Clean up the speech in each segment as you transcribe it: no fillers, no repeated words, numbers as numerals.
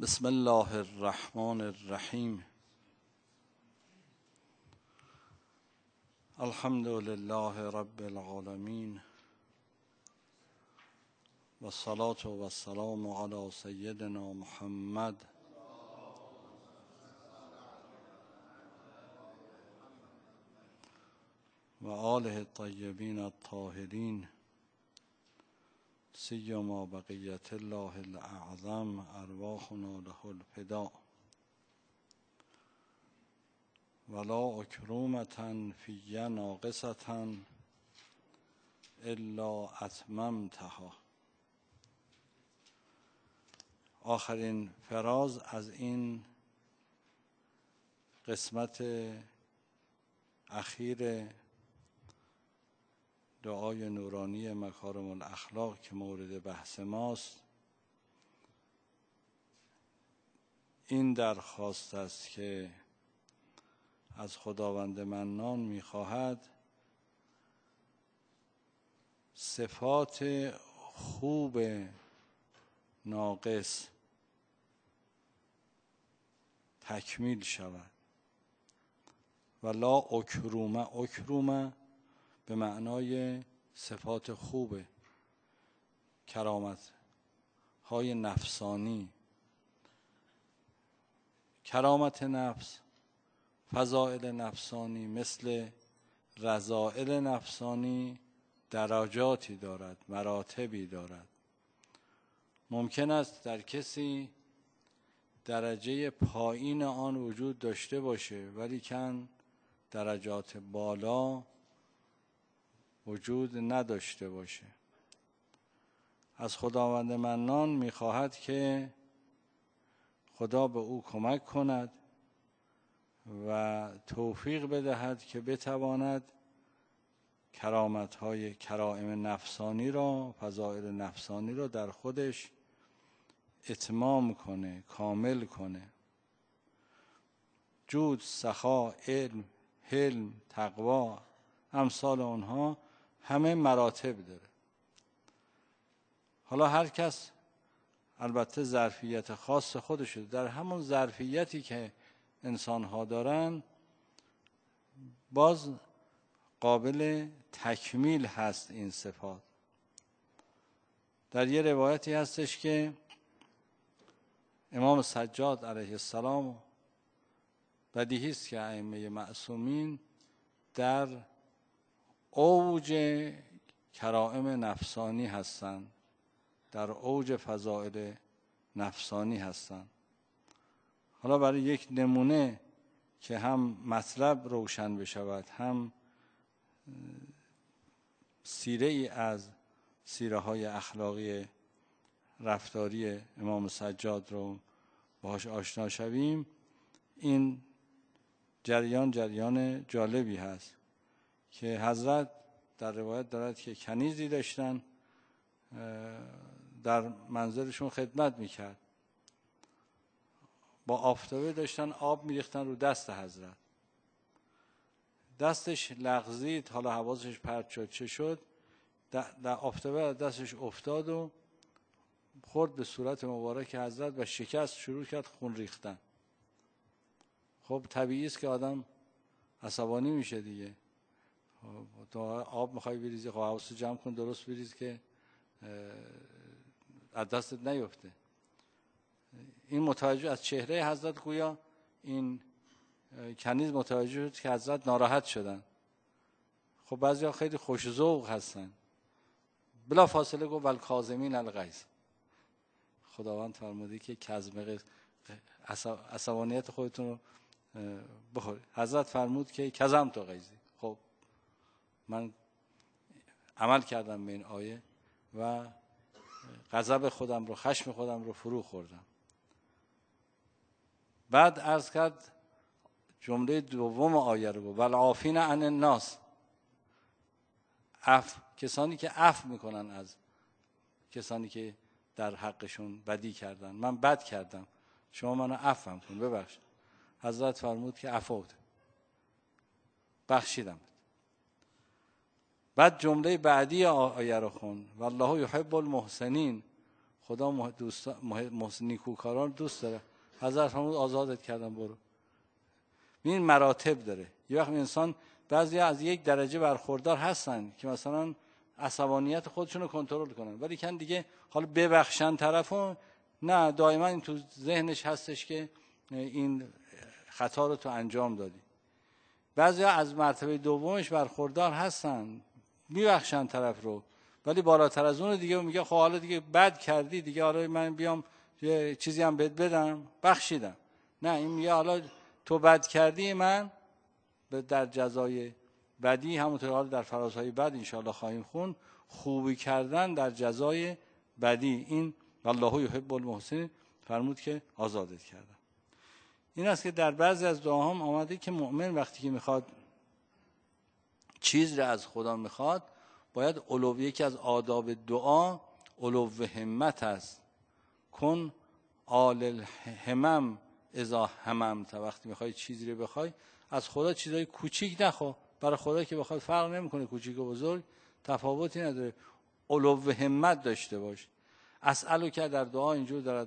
بسم الله الرحمن الرحیم. الحمد لله رب العالمین و الصلاة و السلام علی سیدنا محمد و آله الطیبین الطاهرین سیما بقیت الله الاعظم ارواحنا له الفداء ولا اکرومة فی ناقصة الا اتممتها. آخرین فراز از این قسمت اخیر دعای نورانی مکارم الاخلاق که مورد بحث ماست، این درخواست است که از خداوند منان می‌خواهد صفات خوب ناقص تکمیل شود و لا اکرومه به معنای صفات خوب، کرامت های نفسانی، کرامت نفس، فضائل نفسانی مثل رذائل نفسانی درجاتی دارد، مراتبی دارد. ممکن است در کسی درجه پایین آن وجود داشته باشه ولیکن درجات بالا وجود نداشته باشه. از خداوند منان می‌خواهد که خدا به او کمک کند و توفیق بدهد که بتواند کرامت‌های کرائم نفسانی را، فضائل نفسانی را در خودش اتمام کنه، کامل کنه. جود، سخا، علم، حلم، تقوا، امثال آنها همه مراتب داره. حالا هر کس البته ظرفیت خاص خودشه، در همون ظرفیتی که انسان‌ها دارن باز قابل تکمیل هست این صفات. در یه روایتی هستش که امام سجاد علیه السلام، بدیهی است که ائمه معصومین در اوج کرائم نفسانی هستند، در اوج فضائل نفسانی هستند. حالا برای یک نمونه که هم مطلب روشن بشود، هم سیره ای از سیره های اخلاقی رفتاری امام سجاد رو باهاش آشنا شویم، این جریان جالبی هست که حضرت در روایت دارد که کنیزی داشتن در منزلشون خدمت میکرد، با آفتابه داشتن آب میریختن رو دست حضرت، دستش لغزید، حالا حواسش پرت شد، چه شد؟ در آفتابه دستش افتاد و خورد به صورت مبارک حضرت و شکست، شروع کرد خون ریختن. خب طبیعی است که آدم عصبانی میشه دیگه. تو آب میخوای بریزی، خب حواست جمع کن درست بریز که از دستت نیفته. این متوجه از چهره حضرت، گویا این کنیز متوجه شد که حضرت ناراحت شدن. خب بعضیا خیلی خوش ذوق هستن، بلا فاصله گفت والکاظمین الغیظ. خداوند فرموده که کظم عصبانیت خودتون رو بخورید. حضرت فرمود که کظمت غیظی. خب من عمل کردم به این آیه و غضب خودم رو، خشم خودم رو فرو خوردم. بعد عرض کرد جمله دوم آیه رو گفت والعافین عن الناس. کسانی که عفو میکنن از کسانی که در حقشون بدی کردن. من بد کردم، شما منو عفو کن، ببخش. حضرت فرمود که عفوت، بخشیدم. بعد جمله بعدی آیه رو خون والله یحب المحسنین. خدا نیکوکاران دوست داره. حضرت فرمود آزادت کردم برو. این مراتب داره. یه وقت انسان بعضی از یک درجه برخوردار هستن که مثلا عصبانیت خودشون رو کنترل کنن، ولی کن دیگه حالا ببخشن طرفو، نه، دائما این تو ذهنش هستش که این خطا رو تو انجام دادی. بعضی از مرتبه دومش برخوردار هستن، میبخشن طرف رو، ولی بالاتر از اون دیگه میگه خب حالا دیگه بد کردی دیگه، حالا من بیام یه چیزی هم بهت بدم، بخشیدم. نه، این میگه حالا تو بد کردی، من در جزای بدی، همونطور حالا در فرازهای بد انشاءالله خواهیم خون، خوبی کردن در جزای بدی. این والله یحب المحسنین فرمود که آزادت کردم. این است که در بعضی از دعاهام آمده که مؤمن وقتی که میخواد چیز را از خدا میخواد، باید یکی از آداب دعا علو همت است. کن آل الهمم اذا هممت. وقتی میخوای چیزی رو بخوای از خدا چیزای کوچیک نخوا. برای خدا که بخواد فرق نمیکنه کوچیک و بزرگ، تفاوتی نداره. علو همت داشته باش. اسألو که در دعا اینجور دارد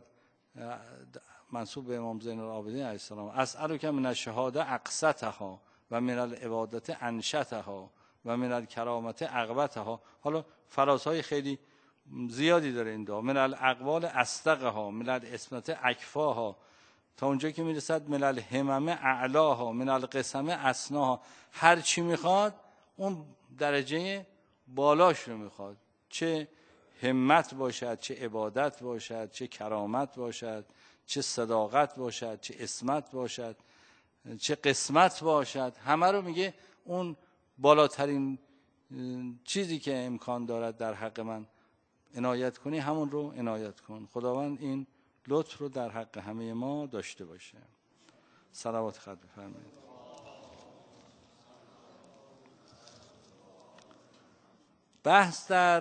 منسوب به امام زین العابدین علیه السلام، اسألو که من الشهاده اقصتها و من العبادت انشتها و من الکرامت عقبتها. حالا فرازهای خیلی زیادی داره این دعا. من الاقوال اصدقها، من الاسمت اکفاها، تا اونجا که میرسد من الهمم اعلاها، من القسم اسناها. هر چی میخواد اون درجه بالاش رو میخواد، چه همت باشد، چه عبادت باشد، چه کرامت باشد، چه صداقت باشد، چه اسمت باشد، چه قسمت باشد، همه رو میگه اون بالاترین چیزی که امکان دارد در حق من عنایت کنی همون رو عنایت کن. خداوند این لطف رو در حق همه ما داشته باشه. صلوات خط بفرمایید. بحث در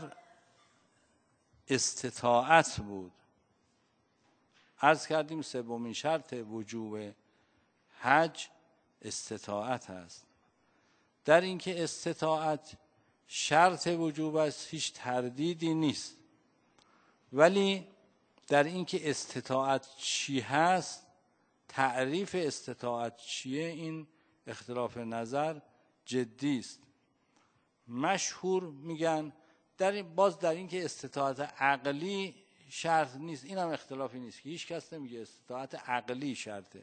استطاعت بود. عرض کردیم سومین شرط وجوب حج استطاعت است. در اینکه استطاعت شرط وجوب است هیچ تردیدی نیست، ولی در اینکه استطاعت چی هست، تعریف استطاعت چیه، این اختلاف نظر جدی است. مشهور میگن در اینکه استطاعت عقلی شرط نیست، این هم اختلافی نیست که هیچ کس نمیگه استطاعت عقلی شرطه.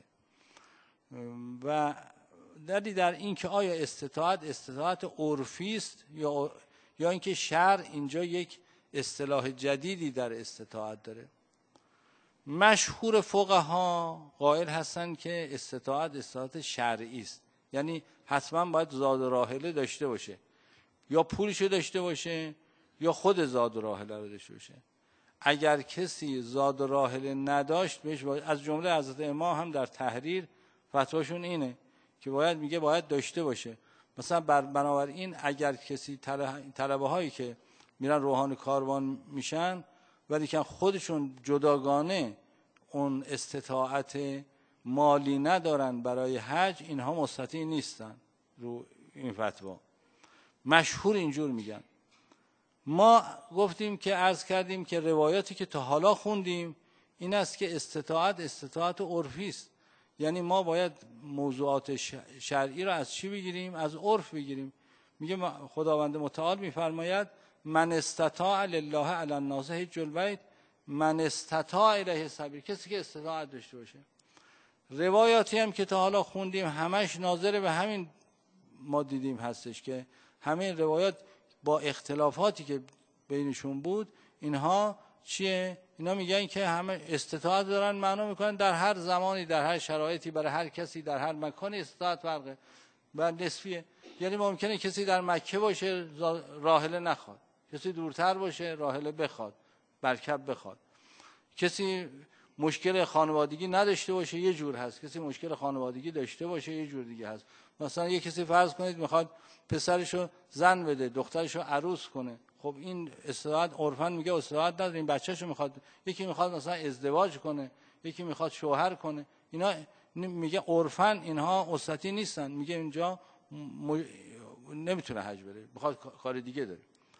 و در این که آیا استطاعت عرفی است یا اینکه شرع اینجا یک اصطلاح جدیدی در استطاعت داره. مشهور فقها قائل هستن که استطاعت شرعی است، یعنی حتما باید زاد و راحله داشته باشه، یا پولشو داشته باشه یا خود زاد و راحله رو داشته باشه. اگر کسی زاد و راحله نداشت بهش از جمله حضرت امام هم در تحریر فتواشون اینه که باید داشته باشه. مثلا بنابراین اگر کسی طلبه هایی که میرن روحان کاروان میشن ولی که خودشون جداگانه اون استطاعت مالی ندارن برای حج، اینها مستطیع نیستن رو این فتوا. مشهور اینجور میگن. ما گفتیم که عرض کردیم که روایاتی که تا حالا خوندیم این است که استطاعت عرفی است، یعنی ما باید موضوعات شرعی را از چی بگیریم؟ از عرف بگیریم. میگه خداوند متعال میفرماید من استطاع لله علی الناس حج البیت من استطاع الیه سبیل، کسی که استطاعت داشته باشه. روایاتی هم که تا حالا خوندیم همش ناظر به همین ما دیدیم هستش که همین روایات با اختلافاتی که بینشون بود اینها چیه؟ اینا میگن که همه استطاعت دارن، معنا میکنن در هر زمانی در هر شرایطی برای هر کسی در هر مکانی استطاعت فرقه و نسبیه. یعنی ممکنه کسی در مکه باشه راحله نخواد، کسی دورتر باشه راحله بخواد، مرکب بخواد. کسی مشکل خانوادگی نداشته باشه یه جور هست، کسی مشکل خانوادگی داشته باشه یه جور دیگه هست. مثلا یه کسی فرض کنید میخواد پسرشو زن بده، دخترشو عروس کنه، خب این استطاعت عرفاً میگه استطاعت نداره، این بچه‌شو میخواد، یکی میخواد مثلا ازدواج کنه، یکی میخواد شوهر کنه، اینا میگه عرفاً اینها مستطیع نیستن، میگه اینجا نمیتونه حج بره، میخواد کار دیگه داره.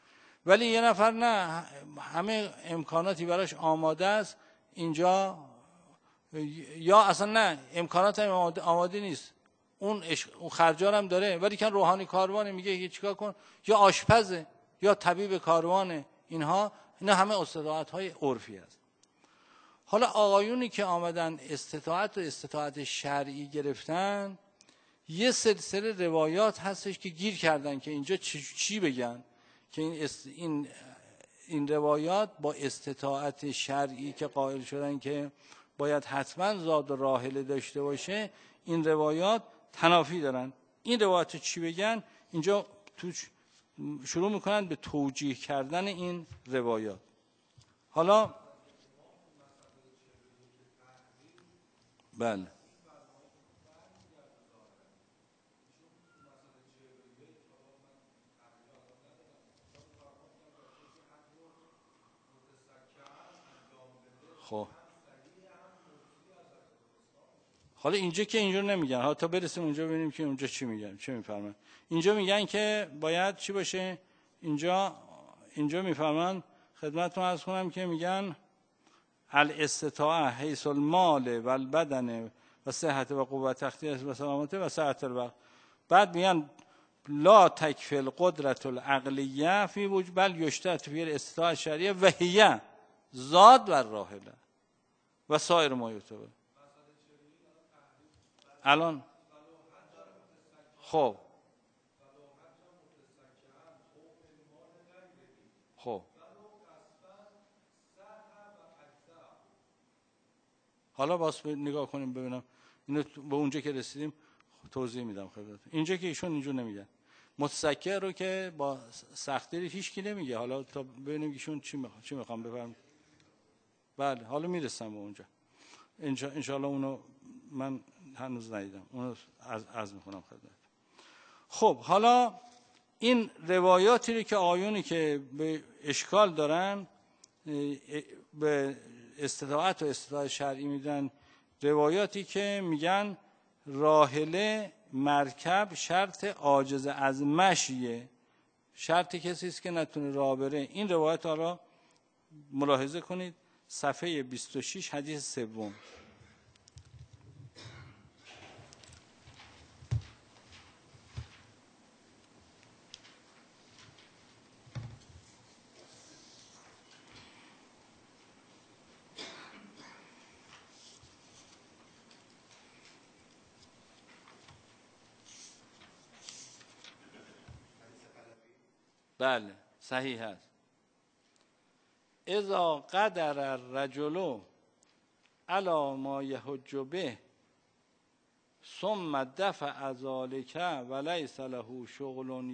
ولی یه نفر نه، همه امکاناتی براش آماده است اینجا، یا اصلا نه امکانات هم آماده نیست، اون خرجار هم داره ولی که روحانی کاروانه، میگه چیکار کن، یا آشپزه یا طبیب کاروانه. اینا همه استطاعت‌های عرفی است. حالا آقایونی که آمدن استطاعت و استطاعت شرعی گرفتن، یه سلسله روایات هستش که گیر کردن که اینجا چی بگن، که این روایات با استطاعت شرعی که قائل شدن که باید حتما زاد و راحله داشته باشه، این روایات تنافی دارن. این روایات چی بگن؟ اینجا شروع میکنن به توجیه کردن این روایات. حالا بله خب حالا اینجا که اینجا نمیگن، حالا تا برسیم اونجا ببینیم که اونجا چی میگن، چه میفرمن. اینجا میگن که باید چی باشه، اینجا میفرمان خدمتتون عرض کنم که میگن الاستطاعه حیث المال و البدن و صحت و قوت اختیار و سلامت و سعت الوقت. بعد میگن لا تکفی القدرت العقلیه فی وجود بل یشترط فی الاستطاعه الشرعیه و هی زاد و راحله و سایر ما یطلب. الان خب حالا باز نگاه کنیم ببینم اینو به اونجا که رسیدیم توضیح میدم خدمتتون. اینجا که ایشون اینجا نمیگن متسکر رو که با سختی هیچ کی نمیگه. حالا تا ببینیم ایشون چی میخوام بفرمایید. بله حالا میرسم به اونجا ان شاء الله. اونو من هنوز ندیدم، اونو عرض میکنم خدمت. خب حالا این روایاتی رو که آیونی که به اشکال دارن به استطاعت و استطاعت شرعی میدن، روایاتی که میگن راحله مرکب شرط عاجز از مشیه، شرط کسی است که نتونه راه بره. این روایت ها را ملاحظه کنید، صفحه 26 حدیث سوم. بله صحیح است. اذا قدر الرجل علی ما یحج به ثم دفع ذلك وليس له شغل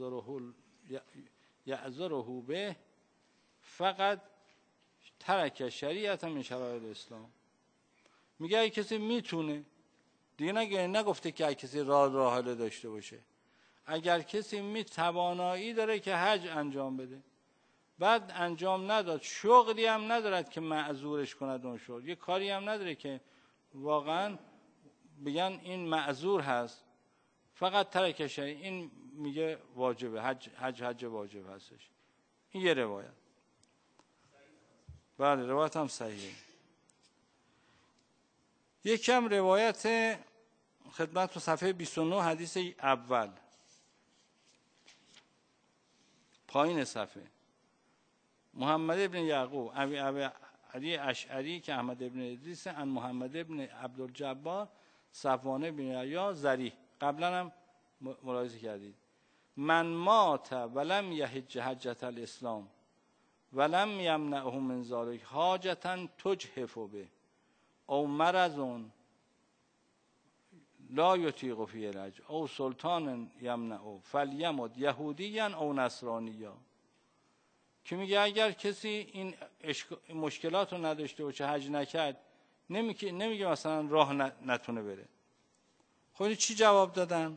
یعذره به فقط ترک شریعت من شرایع الاسلام. میگه اگه کسی میتونه، دیگه نگفته که اگه کسی راحله داشته باشه، اگر کسی توانایی داره که حج انجام بده، بعد انجام نداد، شغلی هم ندارد که معذورش کند اون شغل، یه کاری هم نداره که واقعا بگن این معذور هست، فقط ترک شریعت، این میگه واجبه، حج واجب هستش. این یه روایت. بله روایت هم صحیحه. یکم روایت خدمت تو صفحه 29 حدیث اول پایین صفحه. محمد ابن یعقوب ابی علی اشعری که احمد ابن ادریس عن محمد ابن عبدالجبار صفوان بن یحیی ذری. قبلا هم ملاحظه کردید من مات ولم یحج حجة الاسلام ولم یمنعه من ذلک حاجة تجحف به او مرض لا یطیق فیه الحج او سلطان یمنعه فلیمت یهودیا او نصرانیا. که میگه اگر کسی این مشکلات رو نداشته باشه، حج نکرد، نمیگه مثلا راه نتونه بره. خب چی جواب دادن؟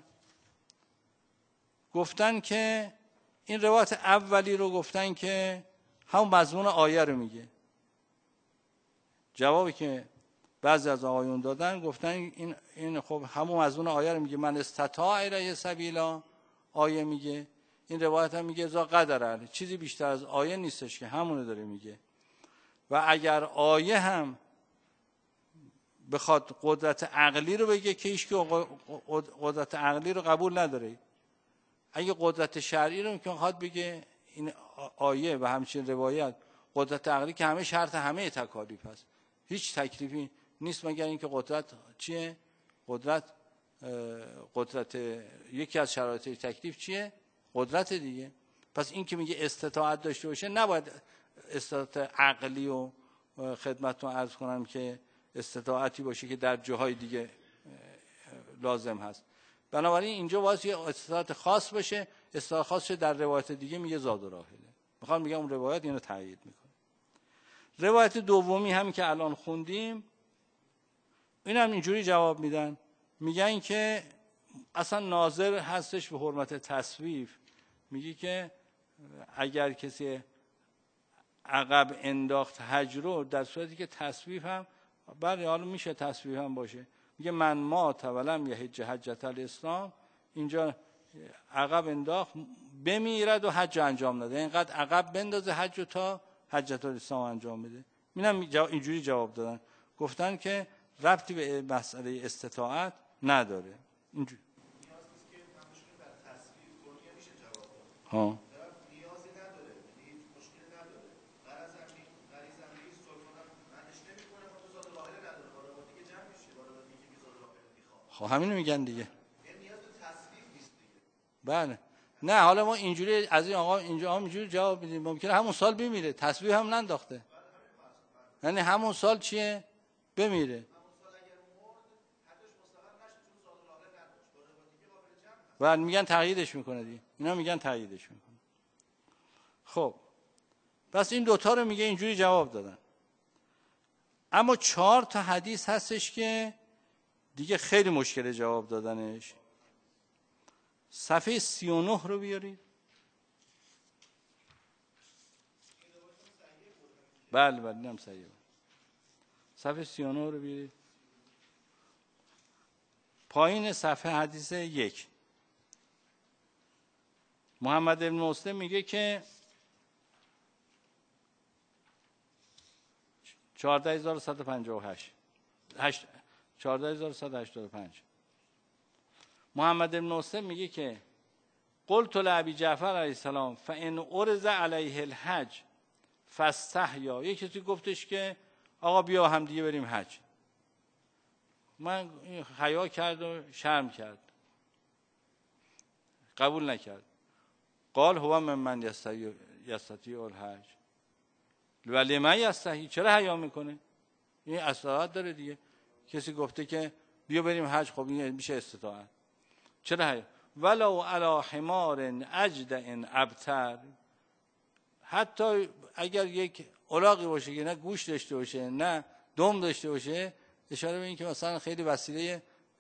گفتن که این روایت اولی رو گفتن که همون مضمون آیه رو میگه. جوابی که بعضی از آقایون دادن گفتن این خب همون مضمون آیه رو میگه، من استطاع الیه سبیلا آیه میگه، این روایت هم میگه ذا قدر، چیزی بیشتر از آیه نیستش که همونو داره میگه. و اگر آیه هم بخواد قدرت عقلی رو بگه که هیچ که قدرت عقلی رو قبول نداره، اگه قدرت شرعی رو که میخواد بگه این آیه و همچین روایت قدرت عقلی که همه شرط همه تکالیف هست، هیچ تکلیفی نیست مگر اینکه قدرت چیه؟ قدرت یکی از شرایط تکلیف چیه؟ قدرت دیگه. پس این که میگه استطاعت داشته باشه نباید استطاعت عقلی و خدمتتون عرض کنم که استطاعتی باشه که در جاهای دیگه لازم هست. بنابراین اینجا باید یه استطاعت خاص باشه، استطاعت خاص در روایت دیگه میگه زاد و راحله. میخوام بگم اون روایت اینو تایید میکنه. روایت دومی هم که الان خوندیم این هم اینجوری جواب میدن، میگن که اصلا ناظر هستش به حرمت تصویف، میگه که اگر کسی عقب انداخت حج رو در صورتی که تصویف هم بله حالا میشه تصویف هم باشه، میگه من مات ولم یحج حجة الاسلام، اینجا عقب انداخت بمیرد و حج انجام نده، اینقدر عقب بندازه حج تا حجة الاسلام انجام بده. اینجوری جواب دادن، گفتن که ربطی به مسئله استطاعت نداره. اینجوری نیاز نیست که همشون بر تصویب کنی میشه جواب داد. نیازی نداره، هیچ مشکلی نداره. غرض همین سلطان منش نمیکنه، خود زاد راحله نداره، بارا دیگه جمع میشه، بارا دیگه که زاد راحله میخواد. خب همینو میگن دیگه. یعنی نیاز به تصویب نیست دیگه. بله. نه حالا ما اینجوری از این آقا اینجا اینجوری جواب میدیم، ممکنه همون سال بمیره، تصویب هم ننداخته. یعنی همون سال چیه؟ بمیره. و میگن تغییرش میکنه دیگه، اینا میگن تغییرش میکنه. خب پس این دوتا رو میگه اینجوری جواب دادن. اما 4 تا حدیث هستش که دیگه خیلی مشکل جواب دادنش. صفحه 39 رو بیارید. بله اینم صحیحه. صفحه 39 رو بیارید. پایین صفحه حدیث 1 محمد بن مسلم میگه که 14158 14185 محمد بن مسلم میگه که قلت لابی جعفر علیه السلام فان ارز علیه الحج فاستحیا، یکی کسی گفتش که آقا بیا هم دیگه بریم حج، من حیا کرد و شرم کرد، قبول نکرد. قال هو من یستطیع الحج ولی من یستحی، چرا حیا میکنه؟ این استطاعت داره دیگه، کسی گفته که بیا بریم حج، خب این میشه استطاعت، چرا حیا؟ ولو علی حمار اجدع ابتر، حتی اگر یک الاغی باشه که نه گوش داشته باشه نه دم داشته باشه، اشاره به این که مثلا خیلی وسیله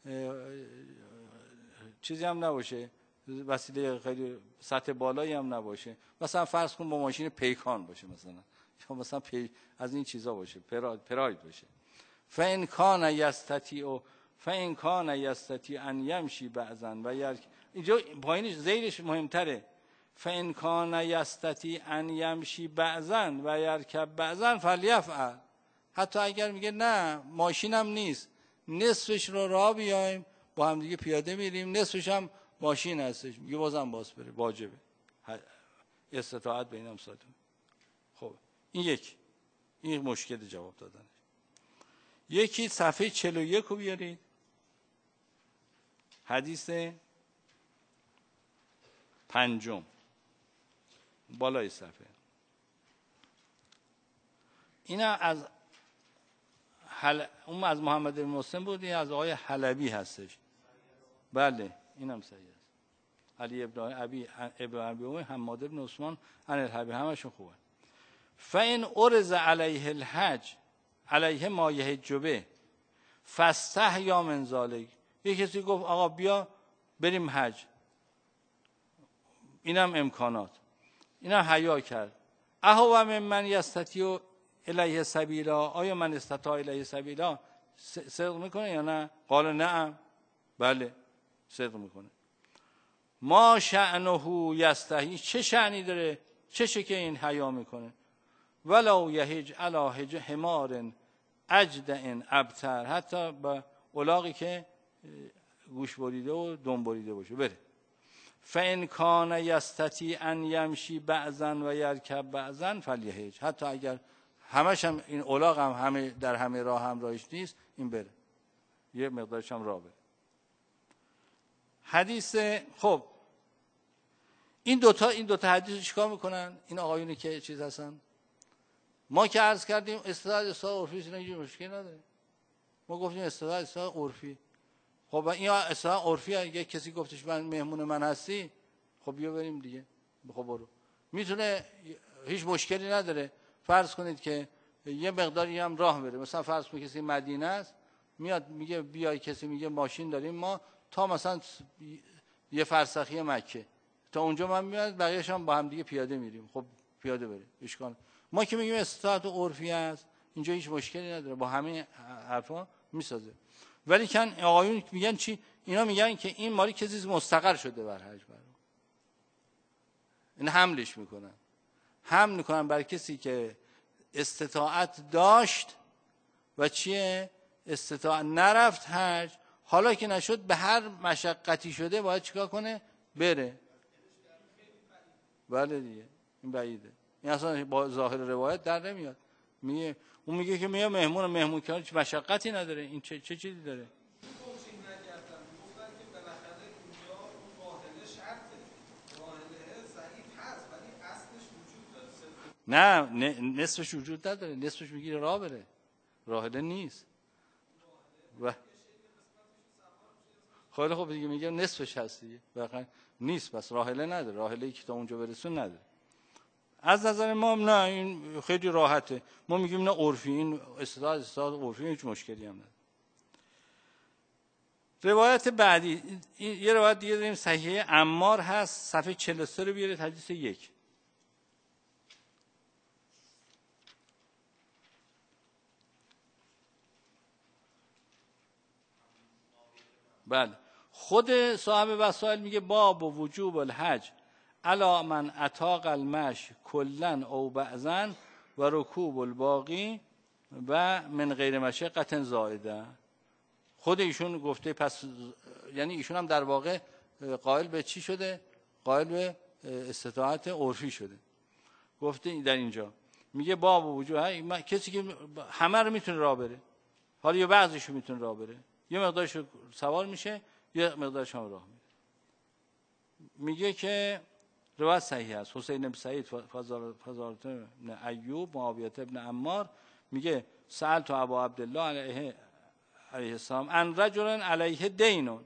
چیزی هم نباشه، وسیله خیلی سطح بالایی هم نباشه، مثلا فرض کن با ماشین پیکان باشه مثلا، یا مثلا از این چیزا باشه، پراید باشه. فان کان یستطیع ان یمشی بعضا و اینجا پایینش زیرش مهمتره، فان کان یستطیع ان یمشی بعضا و یرکب بعضا فلیفعل، حتی اگر میگه نه ماشینم نیست، نصفش رو راه بیایم با هم دیگه پیاده میریم، نصفش هم ماشین هستش، میگه بازم باز بره، واجبه، استطاعت به اینم ساده. خب این مشکل جواب دادن. یکی صفحه 41 رو بیارید، حدیث 5 بالای صفحه. اینا اون از محمد بن مسلم بود، این از آقای حلبی هستش. بله اینم صحیح است. علی ابن ابی حماد بن عثمان عن الحبی، همشون خوبه. فان ارز علیه الحج علیه ما یحج به فاستحیا من ذلک، یک کسی گفت آقا بیا بریم حج، اینم امکانات، اینم حیا کرد، اهو من یستطیع الیه سبیلا، آیا من استطاع الیه سبیلا صدق میکنه یا نه؟ قال نعم، بله صدق میکنه. ما شأنه یستحی، چه شأنی داره، چه که این حیا میکنه. ولو یهج علی حمار اجدع ابتر، حتی با الاغی که گوش بریده و دم بریده باشه بره. فان کان یستطیع ان یمشی بعضا و یرکب بعضا فلیهج، حتی اگر همش هم این الاغ هم همه در همه راه همراهش نیست، این بره یه مقدارش هم راه بره. حدیث خب این دوتا حدیث رو چیکار میکنن این آقایونی که چیز هستن؟ ما که عرض کردیم استدلال عرفی اینا مشکل نداره، ما گفتیم استدلال عرفی. خب این استدلال عرفی، اگه کسی گفتش من مهمون من هستی، خب بیا بریم دیگه، خب برو، میتونه، هیچ مشکلی نداره. فرض کنید که یه مقداری هم راه بره، مثلا فرض کنید کسی مدینه است میاد میگه بیای، کسی میگه ماشین داریم ما تا مثلا یه فرسخی مکه، تا اونجا من میاد، بقیه‌اش هم با هم دیگه پیاده میریم، خب پیاده بریم اشکال. ما که میگیم استطاعت عرفی است، اینجا هیچ مشکلی نداره، با همه حرفا میسازه. ولی کن آقایون میگن چی؟ اینا میگن که این ماری کسی مستقر شده بر حج، این حملش میکنن، حمل میکنن بر کسی که استطاعت داشت و چیه استطاعت نرفت حج، حالا که نشد به هر مشقتی شده باید چیکار کنه؟ بره. بله دیگه این بعیده، این اصلا با ظاهر روایت در نمیاد. میگه اون میگه که میگه مهمون کردن هیچ مشقتی نداره، این چه چیزی داره؟ نه نصفش وجود نداره، نصفش میگیره راه بره، راحله نیست. و خیلی خوب دیگه میگه نصفش هست دیگه، واقعا نیست، بس راحله نداره، راحله که تا اونجا برسون نداره. از نظر ما نه، این خیلی راحته، ما میگیم نه عرفی، این استدلال عرفی هیچ مشکلی هم نداره. روایت بعدی، یه روایت دیگه داریم صحیح عمار هست، صفحه 43 رو بیارید، حدیث 1. بله، خود صاحب وسائل میگه باب و وجوب الحج علی من اطاق المشی کلا او بعضا و رکوب الباقی و من غیر مشقة زائده. خود ایشون گفته، پس یعنی ایشون هم در واقع قائل به چی شده؟ قائل به استطاعت عرفی شده. گفته در اینجا میگه باب و وجوب، کسی که همه رو میتونه راه بره، حالا یه بعضیشو میتونه راه بره، یه مقدارش سوار میشه، یه مقدارش هم راه میره. میگه که روایت صحیح است. حسین بن سعید، فضالة بن ایوب، معاویه بن عمار میگه سألت ابا عبدالله علیه السلام ان رجل علیه دین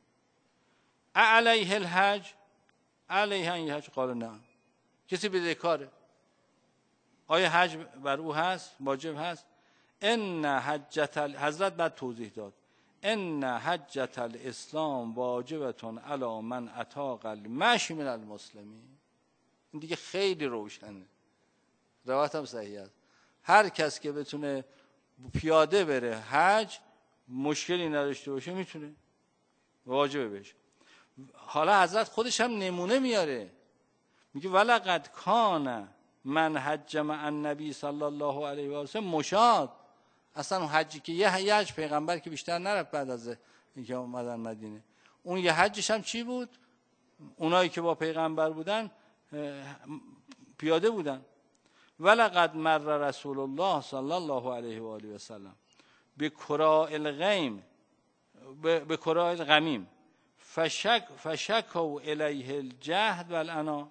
علیه الحج، علیه الحج؟ قال نه. کسی بدهکاره، آیا حج بر او هست، واجب هست؟ ان حجت حضرت بعد توضیح داد ان حجت الاسلام واجبتون علی من اطاق المشی من المسلمین. این دیگه خیلی روشنه، روایت هم صحیح است. هر کس که بتونه پیاده بره حج، مشکلی نداشته باشه، میتونه، واجبه بهش. حالا حضرت خودش هم نمونه میاره، میگه ولقد کان من حج مع النبی صلی الله علیه و آله مشاد. اصلا اون حجی که یه حج پیغمبر که بیشتر نرفت بعد از اینکه اومدن مدینه، اون یه حجش هم چی بود؟ اونایی که با پیغمبر بودن پیاده بودن. ولقد مر رسول الله صلی الله علیه و آله و سلم بکراء الغیم، بکراء الغمیم فشکوا الیه الجهد والعنا.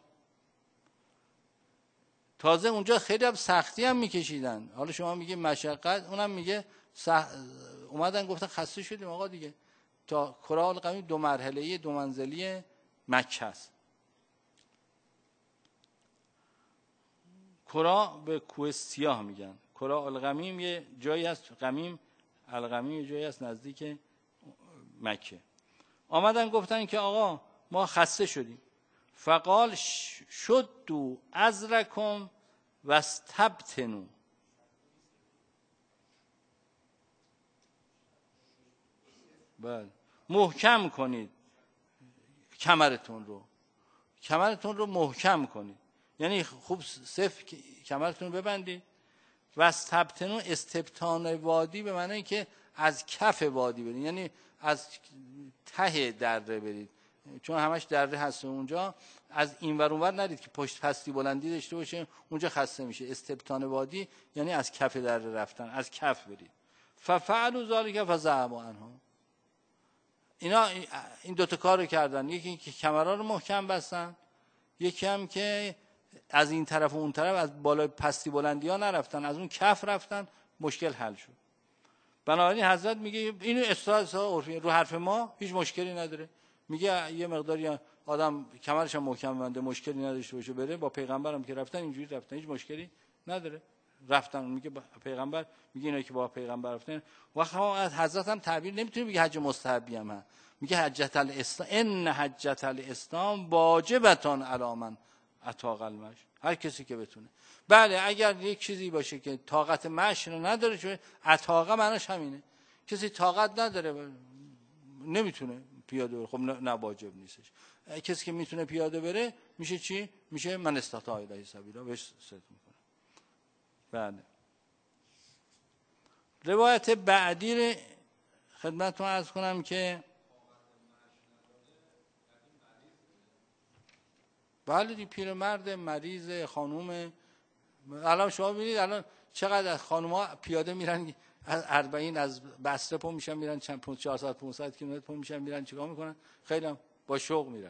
تازه اونجا خیلی هم سختی هم میکشیدن. حالا شما میگه مشقت، اونم میگه اومدن گفتن خسته شدیم آقا دیگه. تا کراء الغمیم 2 مرحله‌ای 2 منزلی مکه است. کرا به کوه سیاه میگن، کراء الغمیم یه جایی هست، غمیم الغمیم یه جایی هست نزدیک مکه. آمدن گفتن که آقا ما خسته شدیم. فقال شدوا ازرکم واستبطنوا، بله محکم کنید کمرتون رو محکم کنید، یعنی خوب صف کمرتون رو ببندید. و استبطنوا، استبطان وادی به معنی که از کف وادی برید، یعنی از ته دره برید، چون همش دره هست اونجا، از این ور اون ور نرید که پشت پستی بلندی داشته باشه، اونجا خسته میشه. استبطان وادی یعنی از کف دره رفتن، از کف برید. ففعلوا ذلک فذهبوا عنهم. اینا این دوتا کار رو کردن، یکی که کمرها رو محکم بستن، یکی هم که از این طرف و اون طرف از بالای پستی بلندی ها نرفتن، از اون کف رفتن، مشکل حل شد. بنابراین حضرت میگه اینو اصلاح عرفی، رو حرف ما هیچ مشکلی نداره. میگه یه مقداری آدم کمرش هم محکم بنده، مشکلی نداشته باشه بره. با پیغمبرم که رفتن اینجوری رفتن، هیچ مشکلی نداره، رفتن. میگه پیغمبر، میگه اینایی که با پیغمبر رفتن. وقتی از حضرت هم تعبیر نمیتونه بگه حج مستحبی هم هست، میگه حجت الاسلام، ان حجت الاسلام واجبتان علی من اطاق المشی، هر کسی که بتونه. بله اگر یک چیزی باشه که طاقت مشی رو نداره، چون اطاق معناش همینه، کسی طاقت نداره نمیتونه پیاده بره، خب نه واجب نیستش. کسی که میتونه پیاده بره میشه چی؟ میشه من استطاع الیه سبیلا، بهش ست میکنه. بله. روایت بعدی رو خدمتتون عرض کنم که بله دی، پیرمرد مریض، خانوم. الان شما ببینید الان چقدر از خانوما پیاده میرن، از 40 از بصره پا میشن میرن چند 400 500 کیلومتر پا میشن میرن، چیکار میکنن؟ خیلی هم با شوق میرن.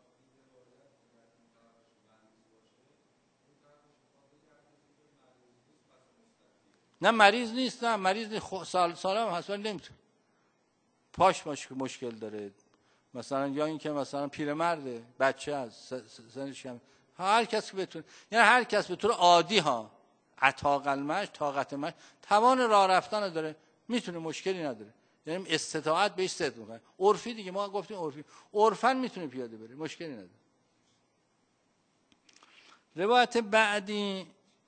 نه مریض نیست، نه مریض نیست، سالم هست ولی نمیتونه، پاش مشکل داره مثلا، یا این که مثلا پیرمرده، بچه است، سنش کم، هر کس که بتونه، یعنی هر کس به طور عادی ها اطاق المشی، طاقت مشی، توان راه رفتن داره، میتونه، مشکلی نداره، یعنی استطاعت بهش ست میکنه. عرفی دیگه ما گفتیم عرفی، عرفاً میتونه پیاده بره، مشکلی نداره. روایت بعدی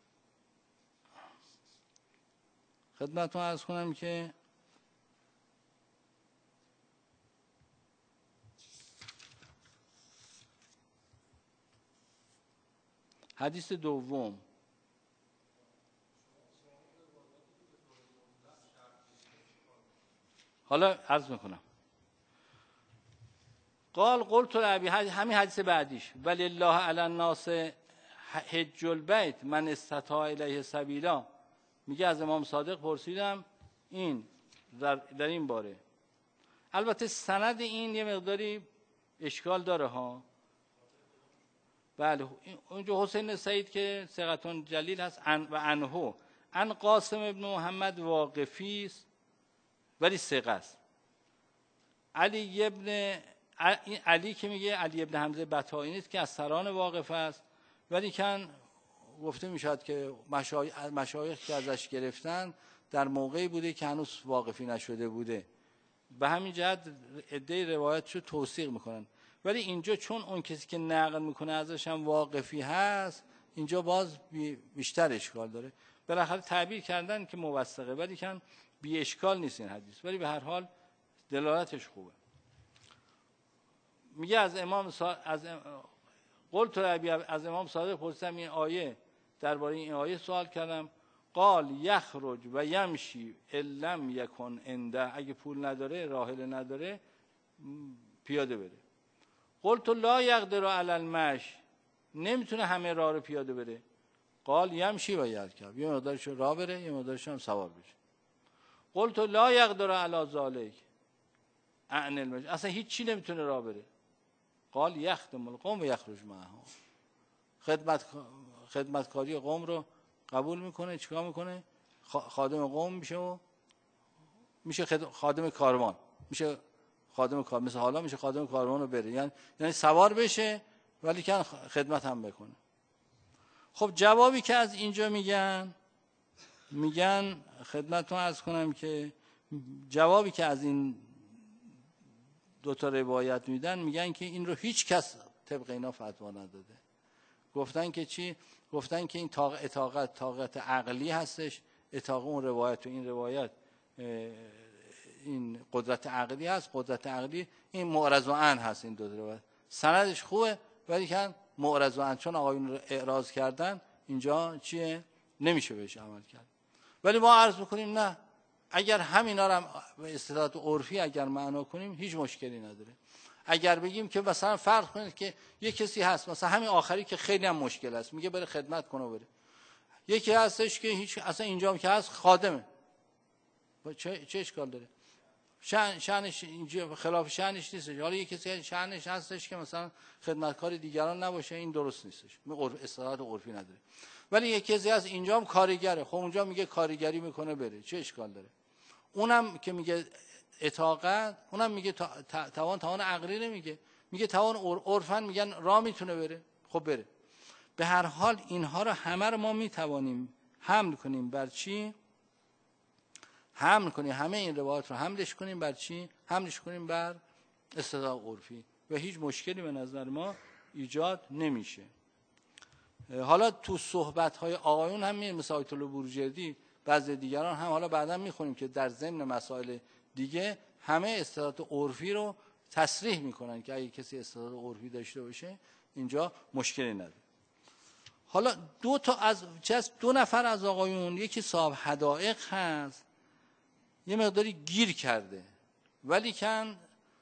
خدمتتون عرض کنم که حدیث دوم، حالا عرض میکنم. قلت لابی، همین حدیث بعدیش، ولله علی الناس حج البیت من استطاع الیه سبیلا. میگه از امام صادق پرسیدم این در این باره. البته سند این یه مقداری اشکال داره ها. بله اونجا حسین سعید که ثقتون جلیل هست و عنه عن قاسم ابن محمد واقفی است ولی ثقه است. علی که میگه علی ابن حمزه بطائی نیست که از سران واقف است، ولی کن گفته میشد که مشایخ که ازش گرفتن در موقعی بوده که هنوز واقفی نشده بوده، به همین جهت عده روایتشو توثیق میکنن. ولی اینجا چون اون کسی که نقل میکنه ازش هم واقفی هست، اینجا باز بیشتر اشکال داره. بالاخره تعبیر کردن که موثقه، ولی کن بی اشکال نیست این حدیث، ولی به هر حال دلالتش خوبه. میگه از امام صادق پرسیدم این آیه، درباره این آیه سوال کردم. قال یخرج و یمشی لم یکن عنده، اگه پول نداره، راحله نداره، پیاده بره. قلت لا یقدر علی المشی، نمیتونه همه راه رو پیاده بره. قال یمشی و یرکب، یه مقدارش راه بره یه مقدارش هم سوار بشه. قلت لا یقدر علی ذلک اعن المشی، اصلا هیچ چی نمیتونه راه بره. قال یخدم القوم و یخرج معهم، خدمتکاری قوم رو قبول میکنه، چیکار میکنه؟ خادم قوم میشه و میشه خادم کاروان، میشه خادم کاروان، مثل حالا میشه خادم کاروان رو بره، یعنی سوار بشه ولی کن خدمت هم بکنه. خب جوابی که از اینجا میگن خدمتتون عرض کنم که جوابی که از این دو تا روایت میگن که این رو هیچ کس طبق اینا فتوا نداده. گفتن که چی؟ گفتن که این طاقت عقلی هستش، اطاقه اون روایت و این روایت این قدرت عقلی هست. قدرت عقلی این معرض و عن هست، این دو روایت سندش خوبه ولی کن معرض و چون آقایون رو اعراض کردن اینجا چیه؟ نمیشه بهش عمل کرد. ولی ما عرض میکنیم نه، اگر همینا رو هم به اصطلاحات عرفی اگر معنا کنیم هیچ مشکلی نداره. اگر بگیم که مثلا فرض کنید که یه کسی هست مثلا همین آخری که خیلی هم مشکل است، میگه بره خدمت کنه بره، یکی هستش که هیچ اصلا اینجا که هست خادمه، چه اشکال داره؟ شأنش اینجا خلاف شأنش نیستش. حالا یه کسی شأنش هستش که مثلا خدمتکار دیگران نباشه، این درست نیستش، اصطلاحات عرفی نداره. ولی یه کسی هست اینجا هم کارگره، خب اونجا میگه کارگری میکنه بره، چه اشکال داره؟ اونم که میگه اطاقت، اونم میگه توان عقلی نمیگه، میگه توان عرفن میگن راه میتونه بره، خب بره. به هر حال اینها رو همه رو ما میتوانیم حمل کنیم بر چی؟ حمل کنیم همه این روایات رو حملش کنیم بر چی؟ حملش کنیم بر اصطلاح عرفی و هیچ مشکلی به نظر ما ایجاد نمیشه. حالا تو صحبت‌های آقایون هم مثل آیت الله بروجردی بعضی دیگران هم حالا بعدا میخونیم که در ضمن مسائل دیگه همه اصطلاحات عرفی رو تصریح میکنن که اگه کسی اصطلاح عرفی داشته باشه اینجا مشکلی نداره. حالا دو نفر از آقایون، یکی صاحب حدائق هست یه مقداری گیر کرده، ولی کن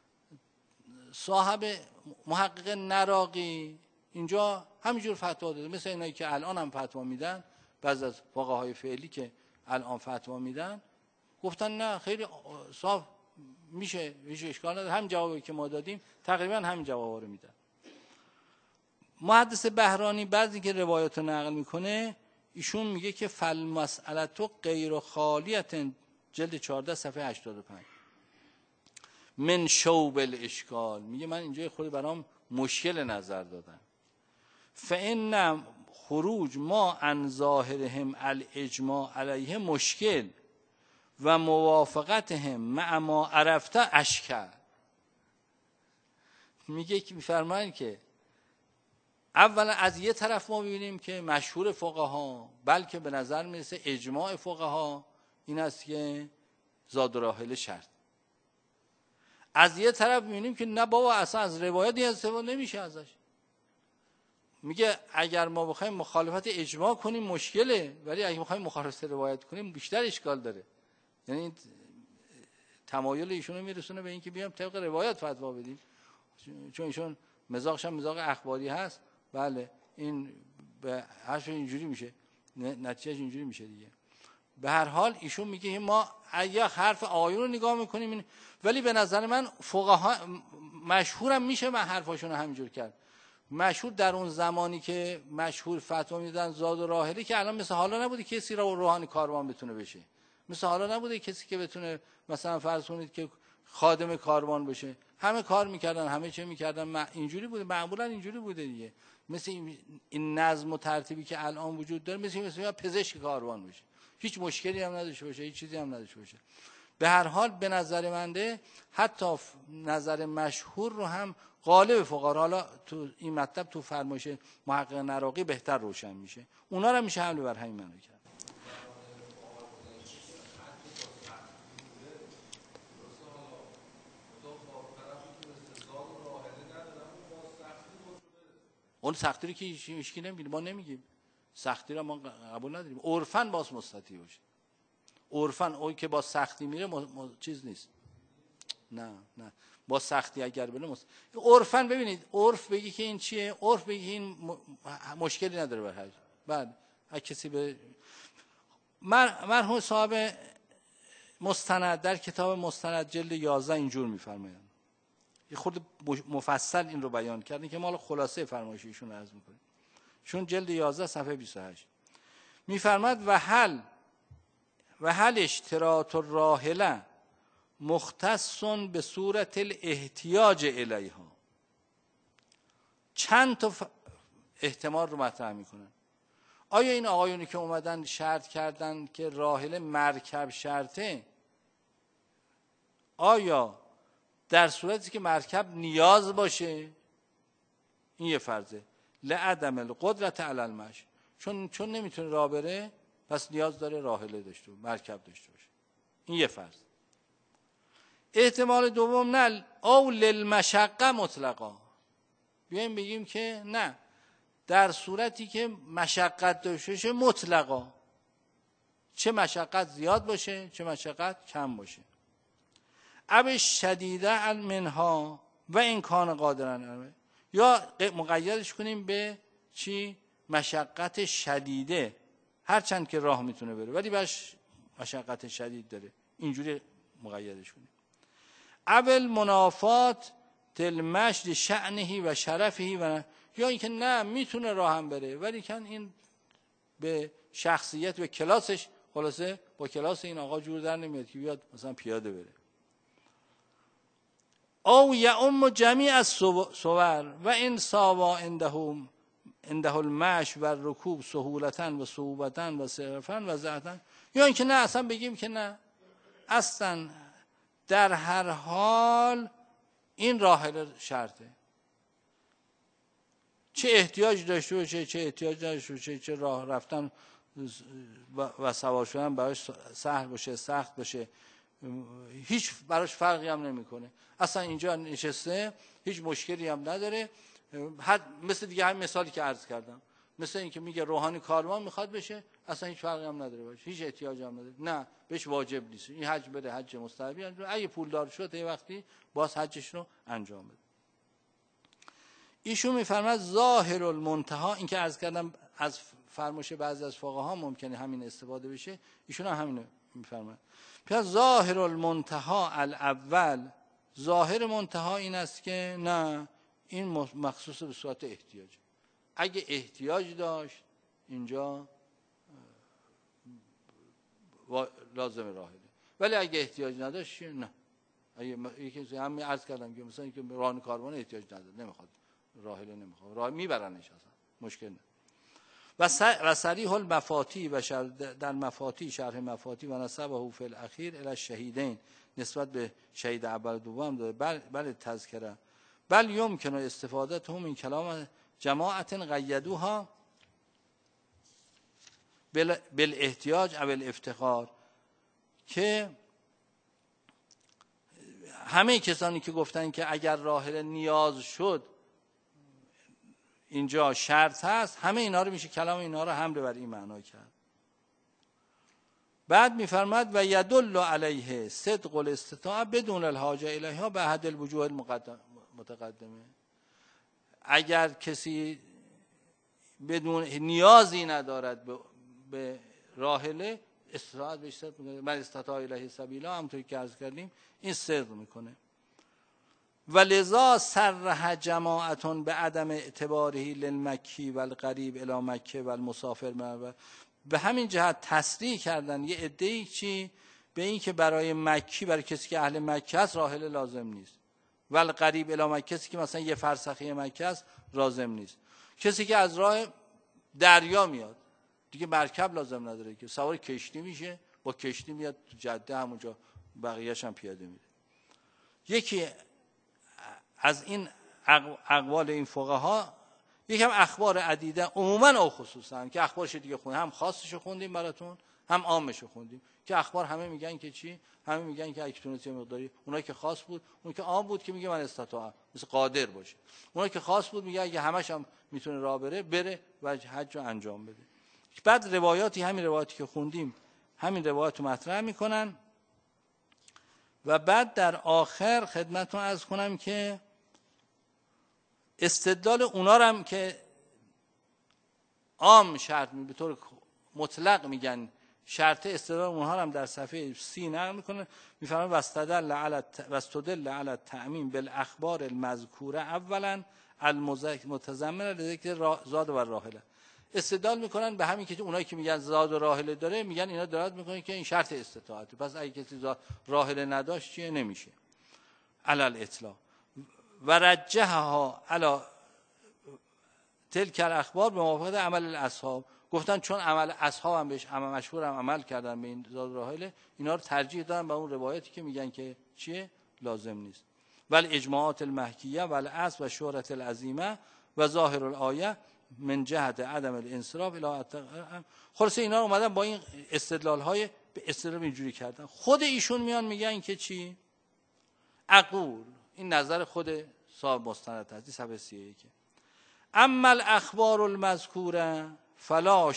صاحب محقق نراقی اینجا همینجور فتوا داده، مثل اینایی که الان هم فتوا میدن، بعض از فقهای فعلی که الان فتوا میدن گفتن نه خیلی صاف میشه اشکال نداره، هم جوابی که ما دادیم تقریبا همین جوابا رو میدن. محدث بهرانی بعضی که روایات رو نقل میکنه ایشون میگه که فالمسئلة غیر خالیة، جلد 14 صفحه 85، من شوب الاشکال، میگه من اینجا خود برام مشکل نظر دادم. فإن خروج ما عن ظاهرهم الاجماع علیه مشکل و موافقتهم مع ما عرفته اشکل. میگه که میفرمایند که اولا از یه طرف ما ببینیم که مشهور فقها، بلکه به نظر میرسه اجماع فقها این است که زاد و راحله شرط. از یه طرف میبینیم که نه بابا اصلا از روایتی استفاده نمیشه ازش. میگه اگر ما بخوایم مخالفت اجماع کنیم مشکله، ولی اگه بخوایم مخالفت روایت کنیم بیشتر اشکال داره. یعنی تمایل ایشون رو میرسونه به اینکه بیام طبق روایت فتوا بدیم، چون ایشون مزاقش هم مزاق اخباری هست. بله این به حرف اینجوری میشه، نتیجهش اینجوری میشه دیگه. به هر حال ایشون میگه ما یا حرف آقایون رو نگاه میکنیم، ولی به نظر من فقها مشهورم میشه من حرفاشون رو همینجور کرد. مشهور در اون زمانی که مشهور فتوا میدادن زاد و راحله، که الان مثل حالا نبوده کسی را روحانی کاروان بتونه بشه، مثل حالا نبوده کسی که بتونه مثلا فرض کنید که خادم کاروان بشه، همه کار میکردن، همه چه میکردن، اینجوری بوده، معمولا اینجوری بوده دیگه. مثل این نظم و ترتیبی که الان وجود داره، مثل پزشک کاروان بشه، هیچ مشکلی هم نداشته باشه، هیچ چیزی هم نداشته باشه. به هر حال به نظر منده حتی نظر مشهور رو هم غالب فقها، حالا تو این مطلب تو فرمایش محقق نراقی بهتر روشن میشه، اونا رو میشه حمل بر همین معنا کرد. اون سختی رو که هیچکی نمیگه، ما نمیگیم سختی رو ما قبول نداریم، عرفن باز مستطیع باشه، عرفن اون که با سختی میره چیز نیست، نه با سختی اگر بره عرفن. ببینید عرف بگی که این چیه، عرف بگی این مشکلی نداره بر حج. بعد کسی به مرحوم صاحب مستند در کتاب مستند جلد 11 اینجور میفرمایند، یه خود مفصل این رو بیان کردن که ما خلاصه فرمایش ایشون عرض میکنیم. چون جلد 11 صفحه 28 میفرماد و هل اشتراط الراحله مختص به صورت الاحتیاج الیها. چند تا احتمال رو مطرح میکنن. آیا این آقایونی که اومدن شرط کردن که راحله مرکب شرطه، آیا در صورتی که مرکب نیاز باشه، این یه فرضه، لعدم القدرت علی المشی، چون نمیتونه راه بره پس نیاز داره راحله داشته مرکب داشته باشه، این یه فرض. احتمال دوم نه، او للمشقه مطلقا، بیایم بگیم که نه، در صورتی که مشقت داشته باشه مطلقا، چه مشقت زیاد باشه چه مشقت کم باشه. اب شدیده منها و این کان قادرن، یا مقیدش کنیم به چی؟ مشقت شدیده، هرچند که راه میتونه بره ولی باش مشقت شدید داره، اینجوری مقیدش کنیم. اول منافات تلمشد شأنهی و شرفهی، و یا اینکه نه میتونه راه هم بره ولی کن این به شخصیت و کلاسش، خلاصه با کلاس این آقا جور در نمیاد که بیاد مثلا پیاده بره. او یعم جمیع الصور و این ساوا عنده المشی و رکوب سهولتن و صعوبتن و صرفن و زهدن، یا اینکه نه اصلا بگیم که نه، اصلا در هر حال این راحله شرطه، چه احتیاج داشته باشه چه احتیاج داشته باشه، چه راه رفتن و سوار شدن براش سهل باشه سخت باشه، هیچ براش فرقی هم نمیکنه. اصلا اینجا نشسته هیچ مشکلی هم نداره. مثل دیگه همین مثالی که عرض کردم، مثل این که میگه روحانی کاروان میخواد بشه، اصلا هیچ فرقی هم نداره باشه، هیچ احتیاج هم نداره، نه بهش واجب نیست. این حج بره، حج مستحبی انجام، اگه پولدار شد یه وقتی باز حجش رو انجام بده. ایشون میفرماد ظاهر المنتهی، این که عرض کردم از فرمایش بعضی از فقها ممکنه همین استفاده بشه، ایشون هم همینو میفرماد. پس ظاهر المنتهی الاول، ظاهر منتها این است که نه، این مخصوص به صورت احتیاج، اگه احتیاج داشت اینجا لازم راهله، ولی اگه احتیاج نداشت نه. اگه یکی همین عرض کردم که مثلا اینکه راه کاروان احتیاج نداره، نمیخواد راهله، نمیخواد راه میبرنش، اصلا مشکل نه. و صریح المفاتی و در مفاتی شرح مفاتی و نسبه فی الاخیر الی الشهیدین، نسبت به شهید اول و دوم داره، بل تذکره بل یمکن استفادته من کلام جماعت قیدوها بالاحتیاج او الافتقار، که همه کسانی که گفتن که اگر راحله نیاز شد اینجا شرط هست، همه اینا رو میشه کلام اینا رو حمل بر این معنا کرد. بعد میفرماد و یدل علیه صدق الاستطاعه بدون الحاجه الیها به احد الوجوه متقدمه. اگر کسی بدون نیازی ندارد به راحله، استطاعت بهش صدق میکنه، من استطاع الیه سبیلا، همونطوری که عرض کردیم این صدق میکنه. ولذا صرح جماعتون به عدم اعتباره للمکی و القریب الی مکه و المسافر، به همین جهت تصریح کردن یه عده‌ای چی؟ به این که برای مکی، برای کسی که اهل مکه است راحله لازم نیست، و القریب الی مکه، کسی که مثلا یه فرسخی مکه است لازم نیست. کسی که از راه دریا میاد دیگه مرکب لازم نداره که، سوار کشتی میشه، با کشتی میاد تو جده، همونجا بقیه‌اش هم پیاده میره. یکی از این اقوال این فقها، یکم اخبار عدیده عموما او خصوصا که اخبارش دیگه خوندیم، هم خاصش خوندیم براتون هم عامش خوندیم، که اخبار همه میگن که چی؟ همه میگن که اگه تونست یه مقداری، اونایی که خاص بود، اون که عام بود که میگه من استطاع، مثل قادر باشه. اونایی که خاص بود میگه اگه همش هم میتونه راه بره و حج رو انجام بده. بعد روایاتی، همین روایاتی که خوندیم همین روایات رو مطرح میکنن و بعد در آخر خدمتتون عرض کنم که استدلال اونا رو هم که عام شرط به طور مطلق میگن شرط، استدلال اونها رو هم در صفحه 30 نقل میکنه. میفرمایند واستدل علی التأمین بالاخبار المذکوره اولا المتضمنه لذکر زاد و راحله. استدلال میکنن به همین که اونایی که میگن زاد و راحله داره، میگن اینا دلالت میکنه که این شرط استطاعته، پس اگه کسی راحله نداشت چیه؟ نمیشه علی الاطلاق. و رجحها علی تلک الاخبار به موافقت عمل الاصحاب، گفتن چون عمل اصحاب هم بهش مشهور هم عمل کردن به این زاد راحله، اینا رو ترجیح دادن به اون روایتی که میگن که چیه؟ لازم نیست. ولی اجماعات المحکیه و الاصل و شهرت العظیمه و ظاهر الآیه من جهت عدم الانصراف الی خلاصه اینا رو اومدن با این استدلال های به استدلال اینجوری کردن. خود ایشون میان میگن که چی؟ اقول، این نظر خود صاحب مستند هستی صفحه 31 اما الاخبار المذکوره فلا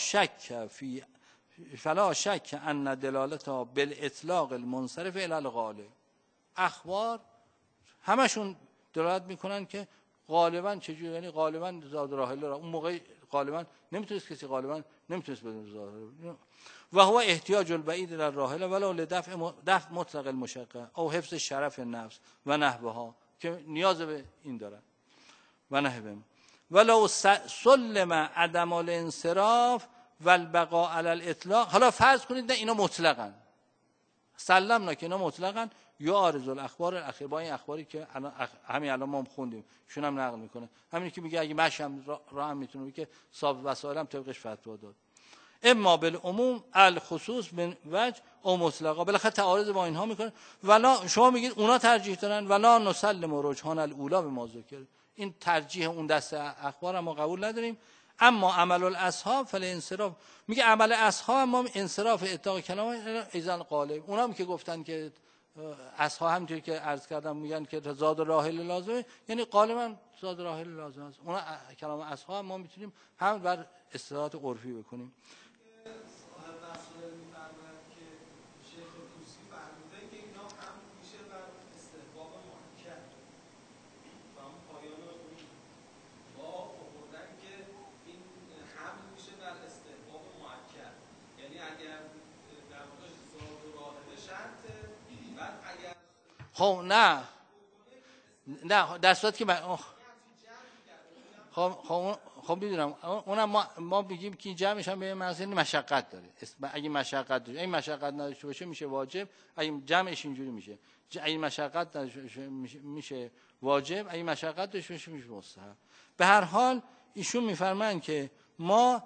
شک ان دلالتها بالاطلاق المنصرف الی الغالب. اخبار همشون دلالت میکنن که غالبا چجوری، یعنی غالبا زاد راحله را اون موقع غالبا نمیتونست کسی غالبا نمیتونست بدون زاد و هو احتیاج البعید در راحله ولو لدفع مطلق المشقه او حفظ شرف نفس و نحوها، که نیاز به این دارن و نحوه ولو سلم عدم الانصراف و البقاء علی الاطلاق. حالا فرض کنید اینا مطلقاً سلمنا که اینا مطلقاً یا عارض الاخبار الاخیر، با این اخباری که همین الان ما خوندیم شون هم نقل میکنه، همین که میگه اگه مشی هم راه هم میتونه که صاحب وسائل هم طبقش فتوا داد، اما بالعموم الخصوص من وجه او مطلقا، بالاخره تعارض با اینها میکنه. ولا شما میگید اونا ترجیح دارن ولا نسلم و رجحان الاولا به ما ذکر، این ترجیح اون دسته اخبار ما قبول نداریم. اما عمل الاصحاب فالانصراف، میگه عمل اصحاب ما انصراف اطلاق کلام ایزن غالب. اونا هم که گفتن که اصحاب همونطوری که عرض کردم میگن که زاد راحل لازمه، یعنی غالبا زاد راحل لازم است. اونا کلام اصحاب ما میتونیم هم بر اصطلاحات عرفی بکنیم. خب نه در صورتی که من خب میدونم اونم ما بگیم که جمعش هم به معنی مشقت داره. اگه مشقت داره، این مشقت نداشته باشه میشه واجب، اگه جمعش اینجوری میشه اگه مشقت نداشته میشه واجب، اگه مشقت داشته باشه میشه مستحب. به هر حال ایشون میفرمایند که ما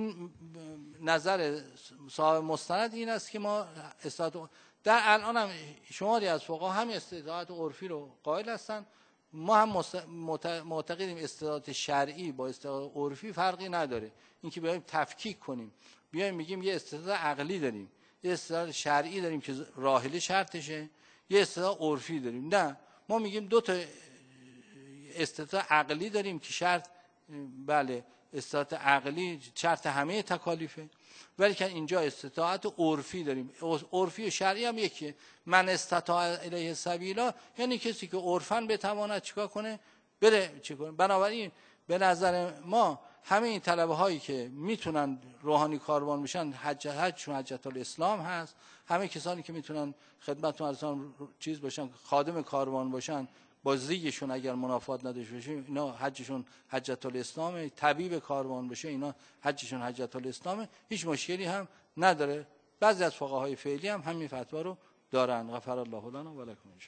نظر صاحب مستند این است که ما استاد در الان هم شماری از فقها هم استدلالات عرفی رو قائل هستن. ما هم معتقدیم استدلالات شرعی با استدلالات عرفی فرقی نداره، اینکه بیایم تفکیک کنیم، بیایم میگیم یه استدلال عقلی داریم، یه استدلال شرعی داریم که راحله شرطشه، یه استدلال عرفی داریم. نه، ما میگیم دو تا استدلال عقلی داریم که شرط بله استطاعت عقلی شرط همه تکالیفه، ولی که اینجا استطاعت عرفی داریم. عرفی و شرعی هم یکیه. من استطاع الیه سبیلا یعنی کسی که عرفاً بتواند چیکار کنه بره چی کنه. بنابراین به نظر ما همه این طلبه هایی که میتونن روحانی کاروان بشن حجشون حجت الاسلام هست، همه کسانی که میتونن خدمت ارزان چیز باشن خادم کاروان باشن با زیگشون اگر منافات نداشته باشه اینا حجشون حجت الاسلامه، طبیب کاروان باشه اینا حجشون حجت الاسلامه، هیچ مشکلی هم نداره. بعضی از فقهای فعلی هم همین فتوا رو دارن. غفر الله لنا و لکم.